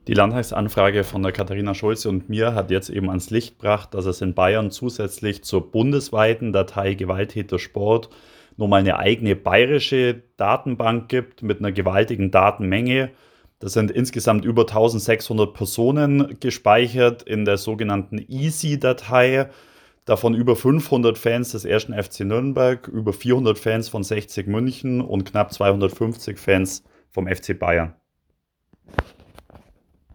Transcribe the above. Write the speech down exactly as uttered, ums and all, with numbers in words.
Die Landtagsanfrage von der Katharina Schulze und mir hat jetzt eben ans Licht gebracht, dass es in Bayern zusätzlich zur bundesweiten Datei Gewalttätersport nochmal eine eigene bayerische Datenbank gibt mit einer gewaltigen Datenmenge. Das sind insgesamt über eintausendsechshundert Personen gespeichert in der sogenannten Easy-Datei. Davon über fünfhundert Fans des ersten F C Nürnberg, über vierhundert Fans von sechzig München und knapp zweihundertfünfzig Fans vom F C Bayern.